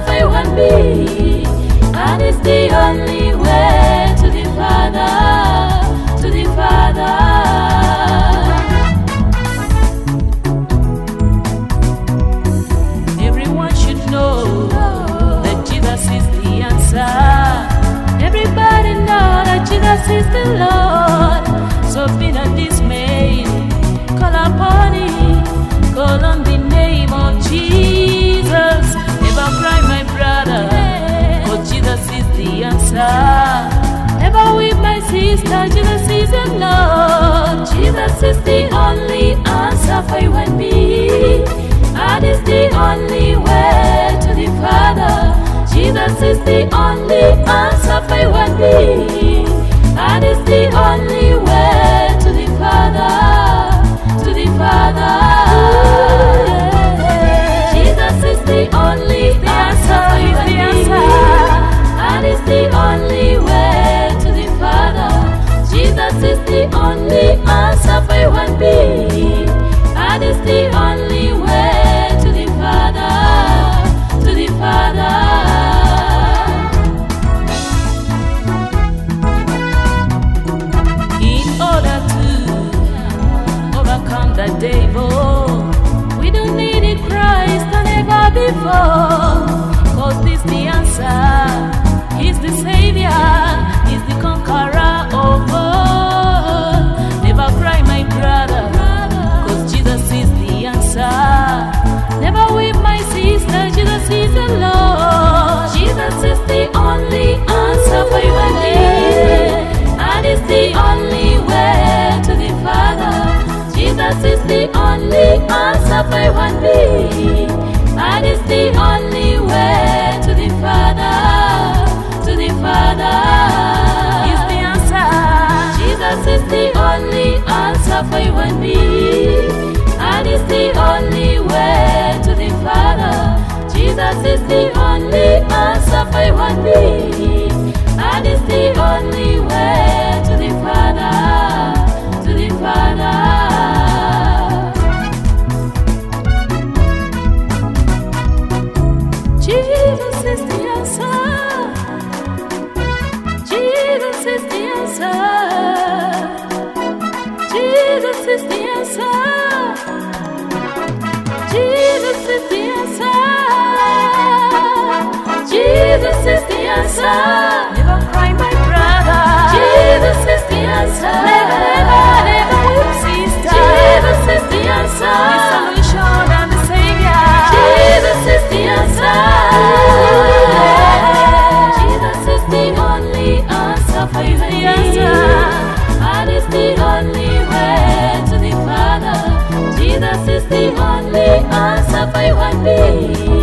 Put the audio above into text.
for you and me, and it's the only way to the Father, to the Father. Everyone should know that Jesus is the answer. Everybody know that Jesus is the Lord. So be not dismayed. Call upon Him. Call on the name of Jesus. Never cry, my brother, for Jesus is the answer. Never weep, my sister, Jesus is the Lord. Jesus is the only answer for you and me, and it's the only way to the Father. Jesus is the only answer for you and me, and it's the only way to the Father, to the Father. Jesus is the only answer for you and me, and it's the only way to the Father. Jesus is the only answer for you and me, and it's the only way to the Father, to the Father. The devil, we don't need a Christ than ever before, cause this the answer. He's the Savior, He's the conqueror of all. Never cry, my brother, cause Jesus is the answer. Never weep, my sister, Jesus is the Lord. Jesus is the only answer for you and me, and it's the only way to the Father. Jesus is the only answer for you and me, and it's the only way to the Father, to the Father. He's the answer. Jesus is the only answer for you and me, and it's the only way to the Father. Jesus is the only answer for you and me, and it's the only way to the Father, to the Father. Jesus is the answer. Jesus is the answer. Jesus is the answer. Jesus is the answer. Jesus is the answer. Never cry, my brother. Jesus is the answer. Never, never, never weep, sister. Jesus is the answer. The solution and the Savior. Jesus is the answer. Jesus is the only answer for you and me, and it's the only way to the Father. Jesus is the only answer for you and me,